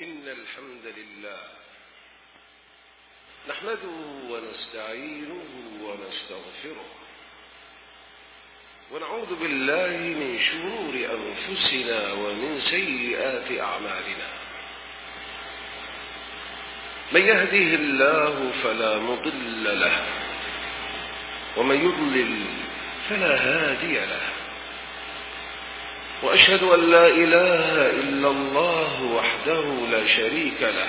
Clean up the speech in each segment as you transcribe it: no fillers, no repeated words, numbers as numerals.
إن الحمد لله نحمده ونستعينه ونستغفره ونعوذ بالله من شرور أنفسنا ومن سيئات أعمالنا. من يهده الله فلا مضل له ومن يضلل فلا هادي له، وأشهد أن لا إله إلا الله وحده لا شريك له،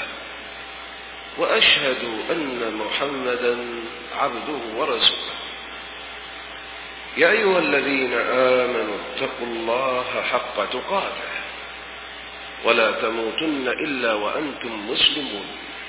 وأشهد أن محمدا عبده ورسوله. يا أيها الذين آمنوا اتقوا الله حق تقاته ولا تموتن إلا وأنتم مسلمون.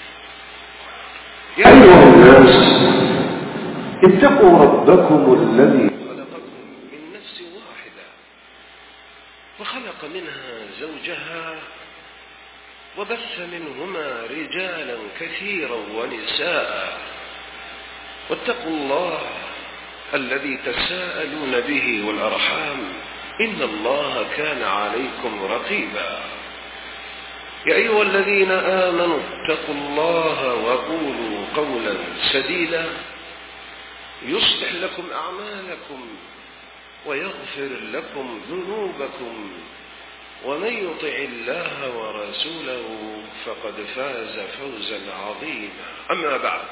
يا أيها الناس اتقوا ربكم الذي خلقكم من نفس واحدة وخلق منها زوجها وبث منهما رجالا كثيرا ونساء، واتقوا الله الذي تساءلون به والأرحام إن الله كان عليكم رقيبا. يا أيها الذين آمنوا اتقوا الله وقولوا قولا سديدا يصلح لكم أعمالكم ويغفر لكم ذنوبكم، ومن يطع الله ورسوله فقد فاز فوزا عظيما. أما بعد،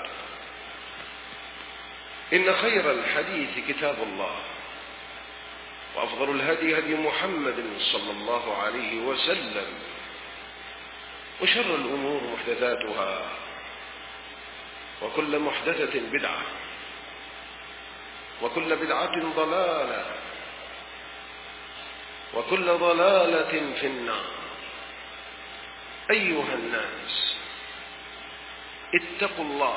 إن خير الحديث كتاب الله، وأفضل الهدي هدي محمد صلى الله عليه وسلم، وشر الأمور محدثاتها، وكل محدثة بدعة، وكل بدعة ضلالة، وكل ضلالة في النار. أيها الناس اتقوا الله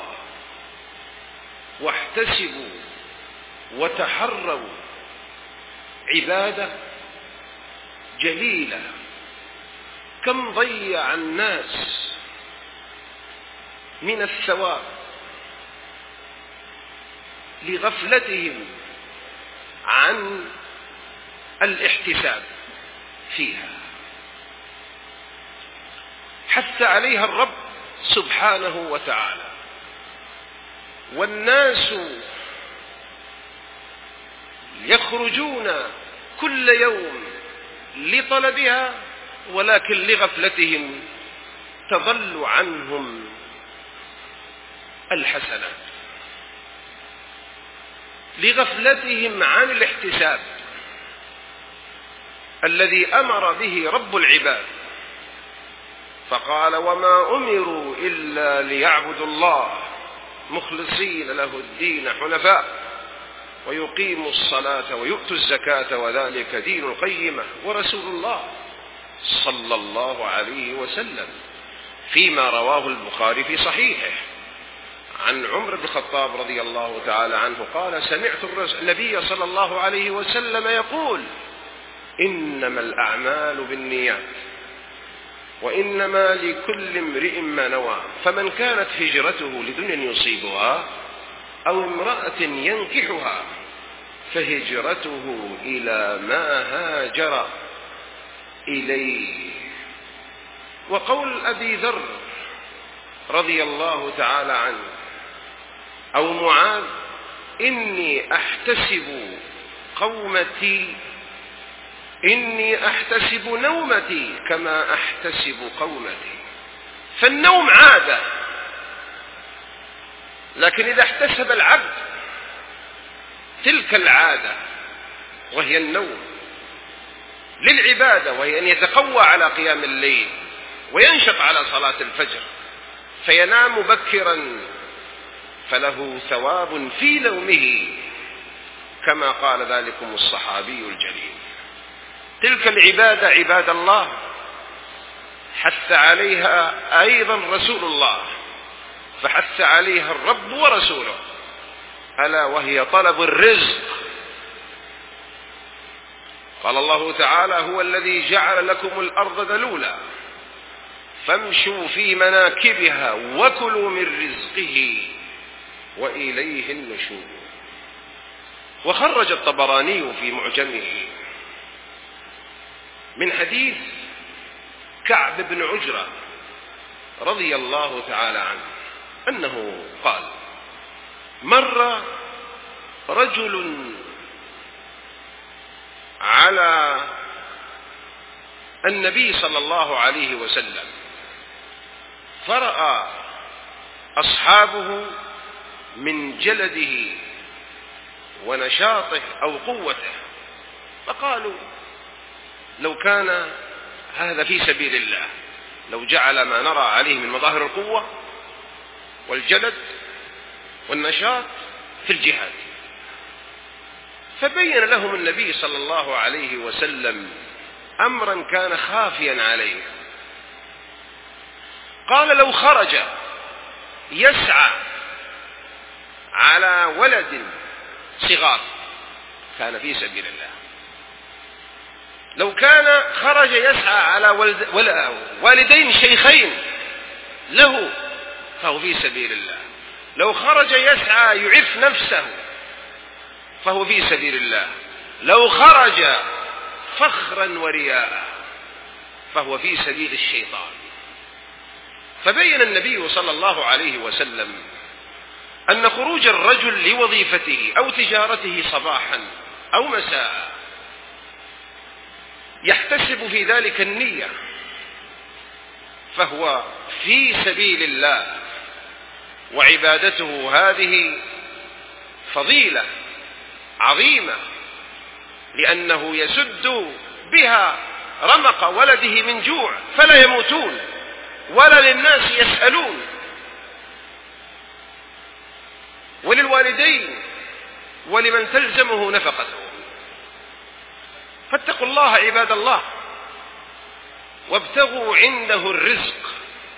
واحتسبوا وتحروا عبادة جليلة. كم ضيع الناس من الثواب لغفلتهم عن الاحتساب فيها. حث عليها الرب سبحانه وتعالى، والناس يخرجون كل يوم لطلبها، ولكن لغفلتهم تضل عنهم الحسنات، لغفلتهم عن الاحتساب الذي أمر به رب العباد، فقال: وما أمروا إلا ليعبدوا الله مخلصين له الدين حنفاء ويقيموا الصلاة ويؤتوا الزكاة وذلك دين القيمة. ورسول الله صلى الله عليه وسلم فيما رواه البخاري في صحيحه عن عمر بن الخطاب رضي الله تعالى عنه قال: سمعت النبي صلى الله عليه وسلم يقول: إنما الأعمال بالنيات وإنما لكل امرئ ما نوى، فمن كانت هجرته لدنيا يصيبها أو امرأة ينكحها فهجرته إلى ما هاجر إليه. وقول أبي ذر رضي الله تعالى عنه أو معاذ: إني أحتسب نومتي كما أحتسب قومتي. فالنوم عادة، لكن إذا احتسب العبد تلك العادة وهي النوم للعبادة، وهي أن يتقوى على قيام الليل وينشط على صلاة الفجر فينام مبكرا، فله ثواب في نومه كما قال ذلكم الصحابي الجليل. تلك العبادة عباد الله حث عليها أيضا رسول الله، فحث عليها الرب ورسوله، ألا وهي طلب الرزق. قال الله تعالى: هو الذي جعل لكم الأرض ذلولا فامشوا في مناكبها وكلوا من رزقه وإليه النشور. وخرج الطبراني في معجمه من حديث كعب بن عجرة رضي الله تعالى عنه أنه قال: مر رجل على النبي صلى الله عليه وسلم فرأى أصحابه من جلده ونشاطه أو قوته، فقالوا: لو كان هذا في سبيل الله، لو جعل ما نرى عليه من مظاهر القوة والجلد والنشاط في الجهاد. فبين لهم النبي صلى الله عليه وسلم أمرا كان خافيا عليه، قال: لو خرج يسعى على ولد صغار كان في سبيل الله، لو كان خرج يسعى على والدين شيخين له فهو في سبيل الله، لو خرج يسعى يعف نفسه فهو في سبيل الله، لو خرج فخرا ورياء فهو في سبيل الشيطان. فبين النبي صلى الله عليه وسلم أن خروج الرجل لوظيفته أو تجارته صباحا أو مساء يحتسب في ذلك النية فهو في سبيل الله، وعبادته هذه فضيلة عظيمة، لأنه يسد بها رمق ولده من جوع فلا يموتون ولا للناس يسألون، وللوالدين ولمن تلزمه نفقته. فاتقوا الله عباد الله وابتغوا عنده الرزق،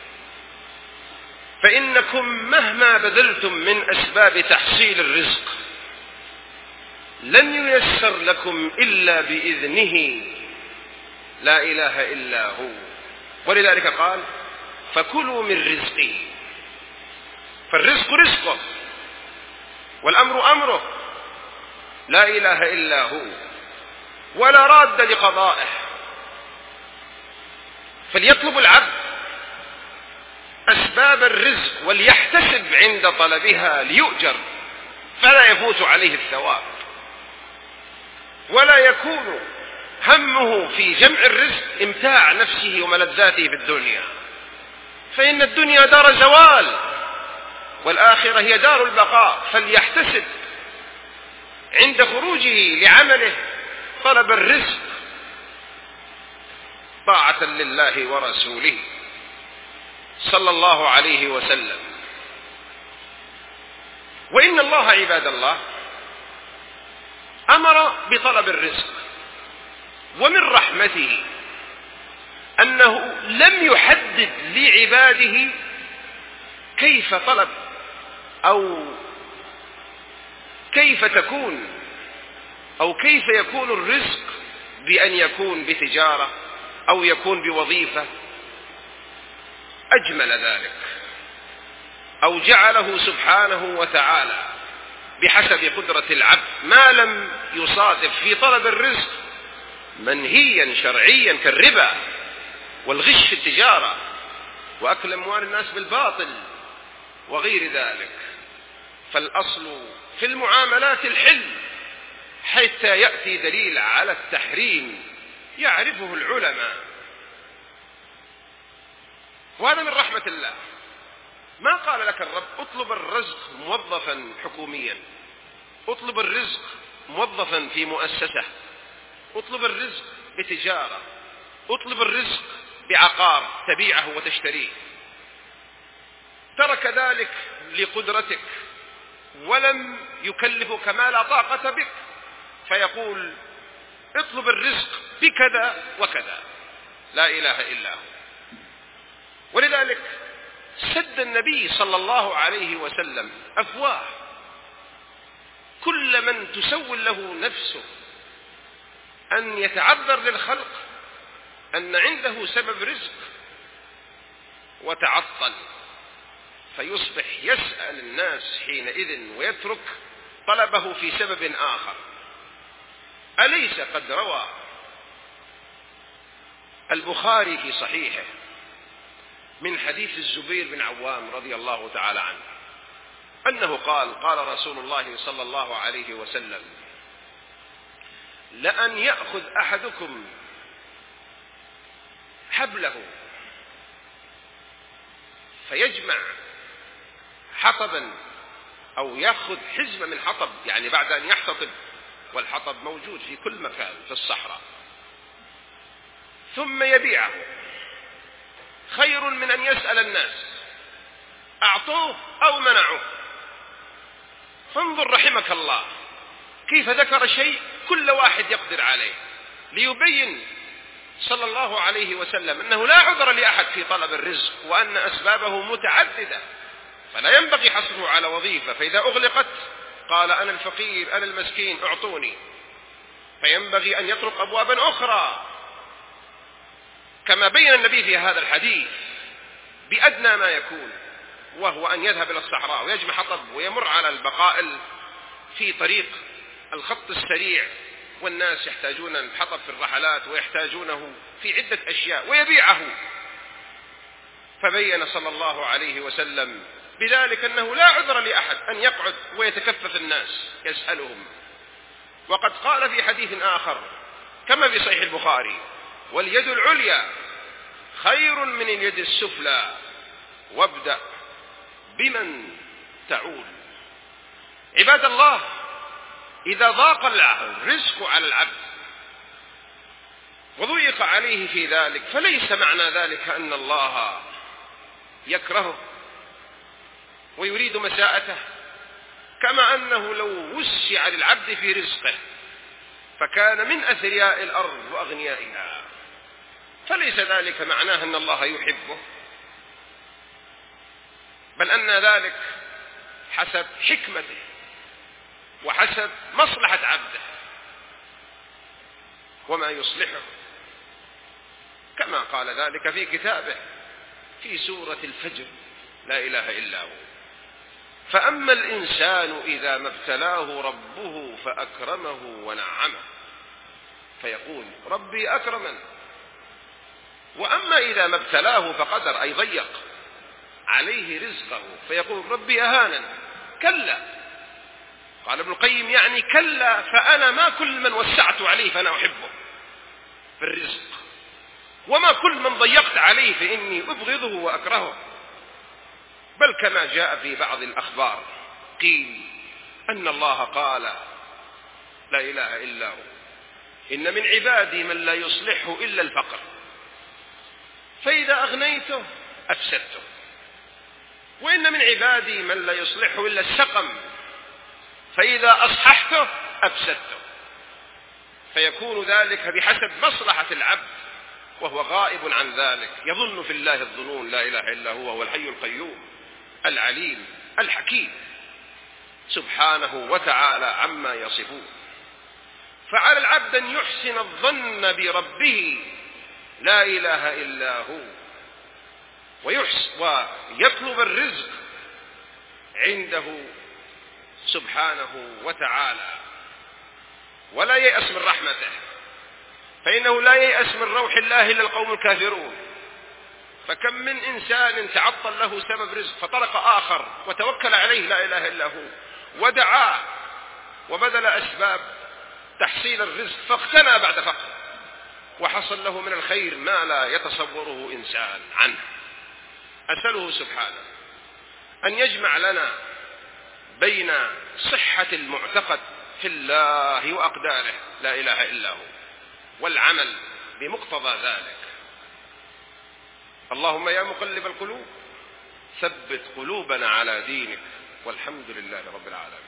فإنكم مهما بذلتم من أسباب تحصيل الرزق لن ييسر لكم إلا بإذنه، لا إله إلا هو. ولذلك قال: فكلوا من رزقه، فالرزق رزقه والأمر أمره، لا إله إلا هو ولا راد لقضائه. فليطلب العبد أسباب الرزق وليحتسب عند طلبها ليؤجر، فلا يفوت عليه الثواب، ولا يكون همه في جمع الرزق امتاع نفسه وملذاته في الدنيا، فإن الدنيا دار زوال والآخرة هي دار البقاء. فليحتسب عند خروجه لعمله طلب الرزق طاعة لله ورسوله صلى الله عليه وسلم. وإن الله عباد الله أمر بطلب الرزق، ومن رحمته أنه لم يحدد لعباده كيف طلب أو كيف تكون أو كيف يكون الرزق، بأن يكون بتجارة أو يكون بوظيفة أجمل ذلك، أو جعله سبحانه وتعالى بحسب قدرة العبد ما لم يصادف في طلب الرزق منهيا شرعيا كالربا والغش في التجارة وأكل أموال الناس بالباطل وغير ذلك. فالأصل في المعاملات الحل حتى يأتي دليل على التحريم يعرفه العلماء، وهذا من رحمة الله. ما قال لك الرب اطلب الرزق موظفا حكوميا، اطلب الرزق موظفا في مؤسسة، اطلب الرزق بتجارة، اطلب الرزق بعقار تبيعه وتشتريه. ترك ذلك لقدرتك ولم يكلفك ما لا طاقة بك، فيقول اطلب الرزق بكذا وكذا، لا إله إلا هو. ولذلك سد النبي صلى الله عليه وسلم أفواه كل من تسول له نفسه أن يتعذر للخلق أن عنده سبب رزق وتعطل، فيصبح يسأل الناس حينئذ ويترك طلبه في سبب آخر. أليس قد روى البخاري في صحيحه من حديث الزبير بن عوام رضي الله تعالى عنه أنه قال رسول الله صلى الله عليه وسلم: لأن يأخذ أحدكم حبله فيجمع حطبا، أو يأخذ حزمة من حطب، يعني بعد أن يحتطب، والحطب موجود في كل مكان في الصحراء، ثم يبيعه، خير من أن يسأل الناس أعطوه أو منعوه. فانظر رحمك الله كيف ذكر شيء كل واحد يقدر عليه، ليبين صلى الله عليه وسلم أنه لا عذر لأحد في طلب الرزق، وأن أسبابه متعددة، فلا ينبغي حصره على وظيفة، فإذا أغلقت قال أنا الفقير أنا المسكين أعطوني، فينبغي أن يطرق أبوابا أخرى، كما بين النبي في هذا الحديث بأدنى ما يكون، وهو أن يذهب إلى الصحراء ويجمع حطب ويمر على البقائل في طريق الخط السريع، والناس يحتاجون الحطب في الرحلات ويحتاجونه في عدة أشياء، ويبيعه. فبين صلى الله عليه وسلم بذلك أنه لا عذر لأحد أن يقعد ويتكفف الناس يسألهم. وقد قال في حديث آخر كما في صحيح البخاري: واليد العليا خير من اليد السفلى، وابدأ بمن تعول. عباد الله، إذا ضاق الرزق على العبد وضيق عليه في ذلك، فليس معنى ذلك أن الله يكرهه ويريد مساءته، كما أنه لو وسع للعبد في رزقه فكان من أثرياء الأرض وأغنيائها، فليس ذلك معناه أن الله يحبه، بل أن ذلك حسب حكمته وحسب مصلحة عبده وما يصلحه، كما قال ذلك في كتابه في سورة الفجر: لا إله إلا هو. فأما الإنسان إذا ما ابتلاه ربه فأكرمه ونعمه فيقول ربي أكرمن، وأما إذا ما ابتلاه فقدر أي ضيق عليه رزقه فيقول ربي أهانن. كلا، قال ابن القيم يعني كلا، فأنا ما كل من وسعت عليه فأنا أحبه في الرزق، وما كل من ضيقت عليه فإني أبغضه وأكرهه. بل كما جاء في بعض الأخبار قيل أن الله قال: لا إله إلا هو، إن من عبادي من لا يصلحه إلا الفقر، فإذا أغنيته أفسدته، وإن من عبادي من لا يصلحه إلا السقم، فإذا أصححته أفسدته. فيكون ذلك بحسب مصلحة العبد، وهو غائب عن ذلك، يظن في الله الظنون. لا إله إلا هو، هو الحي القيوم العليم الحكيم سبحانه وتعالى عما يصفون. فعلى العبد أن يحسن الظن بربه لا إله إلا هو، ويطلب الرزق عنده سبحانه وتعالى، ولا ييأس من رحمته، فإنه لا ييأس من روح الله إلا القوم الكافرون. فكم من إنسان تعطل له سبب رزق فطرق آخر وتوكل عليه لا إله إلا هو ودعاه وبذل أسباب تحصيل الرزق، فاغتنى بعد فقر وحصل له من الخير ما لا يتصوره إنسان عنه. أسأله سبحانه أن يجمع لنا بين صحة المعتقد في الله وأقداره لا إله إلا هو والعمل بمقتضى ذلك. اللهم يا مقلب القلوب ثبت قلوبنا على دينك، والحمد لله رب العالمين.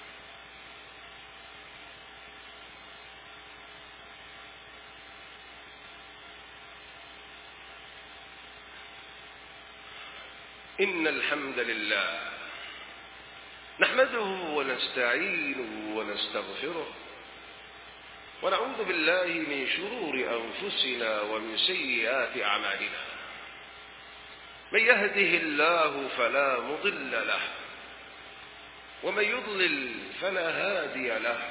إن الحمد لله نحمده ونستعينه ونستغفره، ونعوذ بالله من شرور أنفسنا ومن سيئات أعمالنا. من يهده الله فلا مضل له، ومن يضلل فلا هادي له،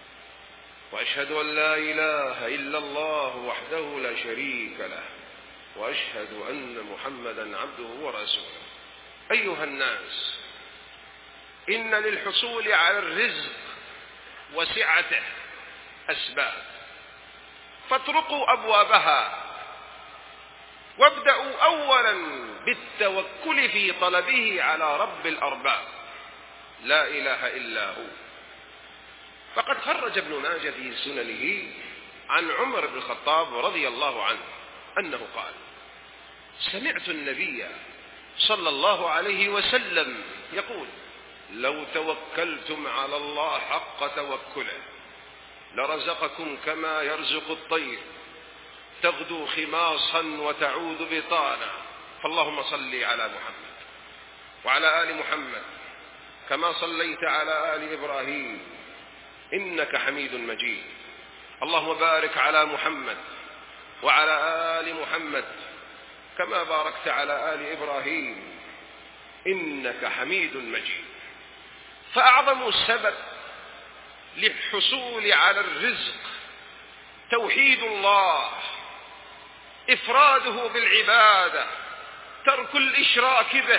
وأشهد أن لا إله إلا الله وحده لا شريك له، وأشهد أن محمدا عبده ورسوله. أيها الناس، إن للحصول على الرزق وسعته أسباب، فاطرقوا أبوابها وابدأوا أولا بالتوكل في طلبه على رب الأرباب لا إله إلا هو. فقد خرج ابن ماجه في سننه عن عمر بن الخطاب رضي الله عنه أنه قال: سمعت النبي صلى الله عليه وسلم يقول: لو توكلتم على الله حق توكله لرزقكم كما يرزق الطير تغدو خماصا وتعود بطانا. فاللهم صل على محمد وعلى آل محمد كما صليت على آل إبراهيم إنك حميد مجيد. اللهم بارك على محمد وعلى آل محمد كما باركت على آل إبراهيم إنك حميد مجيد. فأعظم السبب للحصول على الرزق توحيد الله، إفراده بالعبادة، ترك الإشراك به،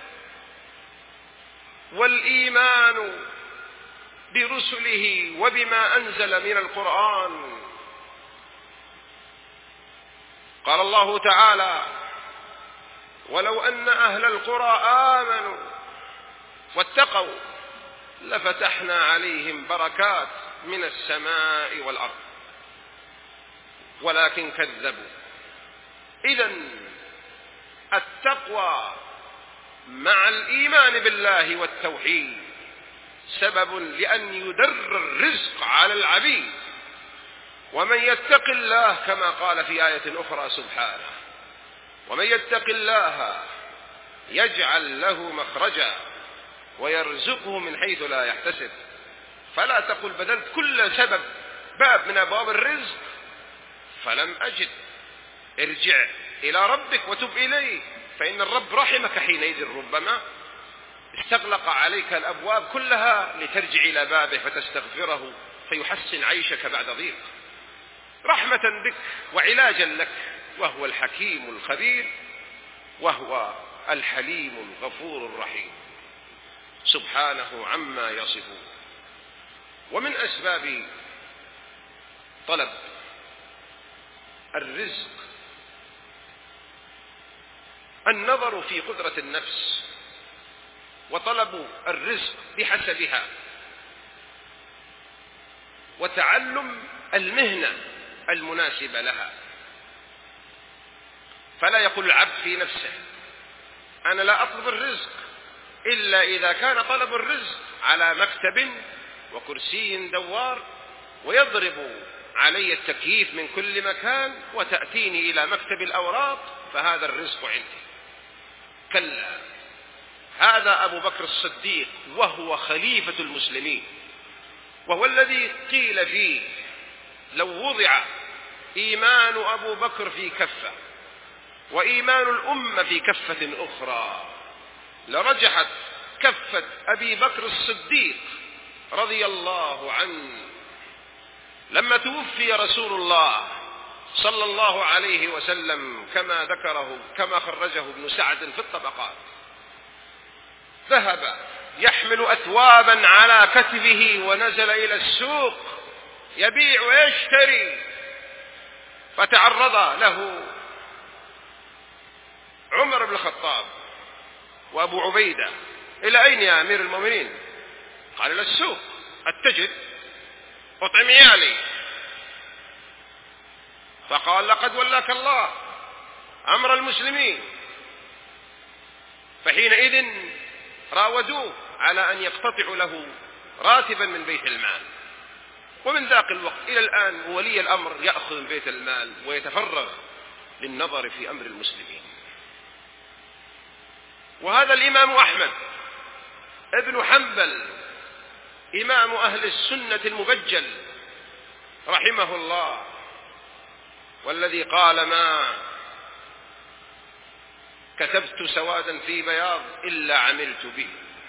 والإيمان برسله وبما أنزل من القرآن. قال الله تعالى: ولو أن أهل القرى آمنوا واتقوا لفتحنا عليهم بركات من السماء والأرض ولكن كذبوا. إذن التقوى مع الإيمان بالله والتوحيد سبب لأن يدر الرزق على العبيد. ومن يتق الله كما قال في آية أخرى سبحانه: ومن يتق الله يجعل له مخرجا ويرزقه من حيث لا يحتسب. فلا تقل بذلت كل سبب باب من أبواب الرزق فلم أجد. ارجع إلى ربك وتب إليه، فإن الرب رحمك حينئذ ربما استغلق عليك الأبواب كلها لترجع إلى بابه فتستغفره فيحسن عيشك بعد ضيق، رحمة بك وعلاجا لك، وهو الحكيم الخبير وهو الحليم الغفور الرحيم سبحانه عما يصفون. ومن أسباب طلب الرزق النظر في قدرة النفس وطلب الرزق بحسبها، وتعلم المهنة المناسبة لها. فلا يقول العبد في نفسه: أنا لا أطلب الرزق إلا إذا كان طلب الرزق على مكتب وكرسي دوار ويضرب علي التكييف من كل مكان وتأتيني إلى مكتب الأوراق فهذا الرزق عندي. كلا، هذا أبو بكر الصديق وهو خليفة المسلمين، وهو الذي قيل فيه: لو وضع إيمان أبو بكر في كفة وإيمان الأمة في كفة أخرى لرجحت كفة أبي بكر الصديق رضي الله عنه. لما توفي رسول الله صلى الله عليه وسلم كما خرجه ابن سعد في الطبقات، ذهب يحمل أثوابا على كتفه ونزل إلى السوق يبيع ويشتري، فتعرض له عمر بن الخطاب وأبو عبيدة: إلى أين يا أمير المؤمنين؟ قال: إلى السوق أتجد أطعم عيالي. فقال: لقد ولاك الله أمر المسلمين. فحينئذ راودوه على أن يقتطعوا له راتبا من بيت المال. ومن ذاك الوقت إلى الآن ولي الأمر يأخذ من بيت المال ويتفرغ للنظر في أمر المسلمين. وهذا الإمام أحمد ابن حنبل إمام أهل السنة المبجل رحمه الله، والذي قال: ما كتبت سوادا في بياض إلا عملت به.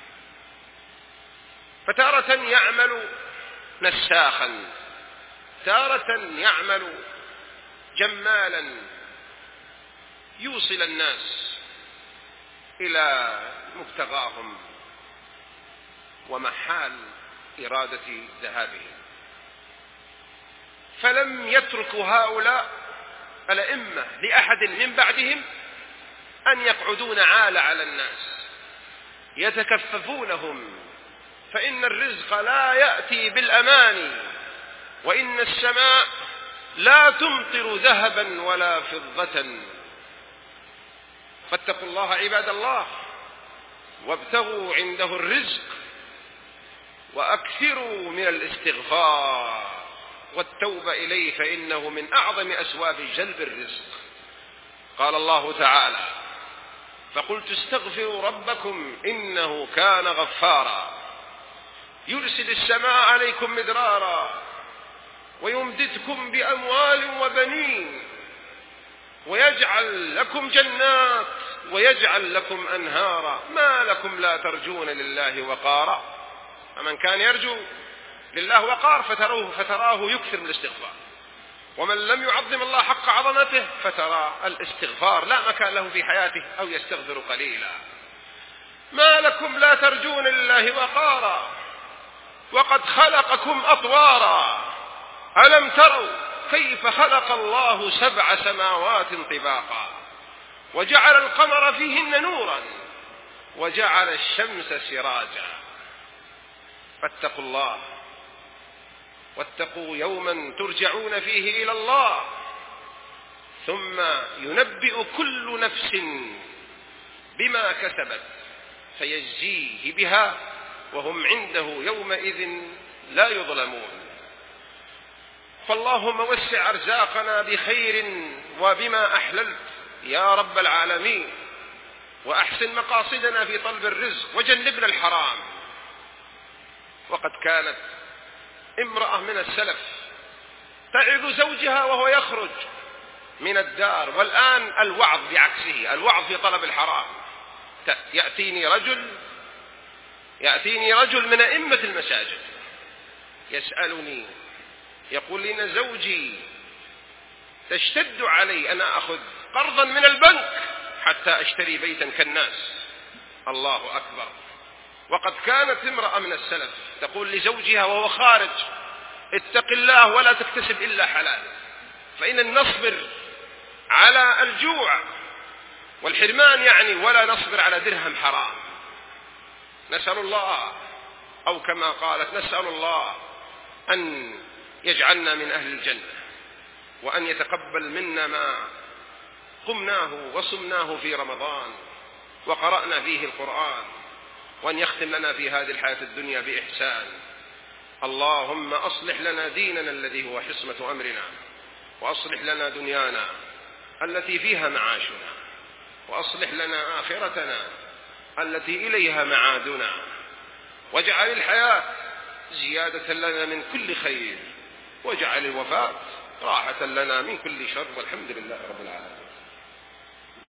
فتارة يعمل نساخا، تارة يعمل جمالا، يوصل الناس إلى مبتغاهم ومحال إرادة ذهابهم. فلم يتركوا هؤلاء الأئمة لأحد من بعدهم أن يقعدون عالة على الناس يتكففونهم، فإن الرزق لا يأتي بالأماني، وإن السماء لا تمطر ذهبا ولا فضة. فاتقوا الله عباد الله، وابتغوا عنده الرزق، وأكثروا من الاستغفار والتوبة إليه، فإنه من أعظم أسباب جلب الرزق. قال الله تعالى: فقلت استغفروا ربكم إنه كان غفارا يرسل السماء عليكم مدرارا ويمددكم بأموال وبنين ويجعل لكم جنات ويجعل لكم أنهارا ما لكم لا ترجون لله وقارا. فمن كان يرجو لله وقار فتراه يكثر من الاستغفار، ومن لم يعظم الله حق عظمته فترى الاستغفار لا مكان له في حياته أو يستغفر قليلا. ما لكم لا ترجون لله وقارا وقد خلقكم أطوارا ألم تروا كيف خلق الله 7 سماوات طباقا وجعل القمر فيهن نورا وجعل الشمس سراجا. فاتقوا الله واتقوا يوما ترجعون فيه إلى الله ثم ينبئ كل نفس بما كسبت فيجزيه بها وهم عنده يومئذ لا يظلمون. فاللهم وسع أرزاقنا بخير وبما أحللت يا رب العالمين، وأحسن مقاصدنا في طلب الرزق وجنبنا الحرام. وقد كانت امرأة من السلف تعظ زوجها وهو يخرج من الدار، والآن الوعظ بعكسه، الوعظ في طلب الحرام. يأتيني رجل من أئمة المساجد يسألني يقول لي إن زوجي تشتد علي أن أخذ قرضا من البنك حتى أشتري بيتا كالناس. الله أكبر. وقد كانت امرأة من السلف تقول لزوجها وهو خارج: اتق الله ولا تكتسب إلا حلال، فإن نصبر على الجوع والحرمان ولا نصبر على درهم حرام. نسأل الله، أو كما قالت نسأل الله أن يجعلنا من أهل الجنة، وأن يتقبل منا ما قمناه وصمناه في رمضان وقرأنا فيه القرآن، وأن يختم لنا في هذه الحياة الدنيا بإحسان. اللهم أصلح لنا ديننا الذي هو حصمة أمرنا، وأصلح لنا دنيانا التي فيها معاشنا، وأصلح لنا آخرتنا التي إليها معادنا، واجعل الحياة زيادة لنا من كل خير، واجعل الوفاة راحة لنا من كل شر، والحمد لله رب العالمين.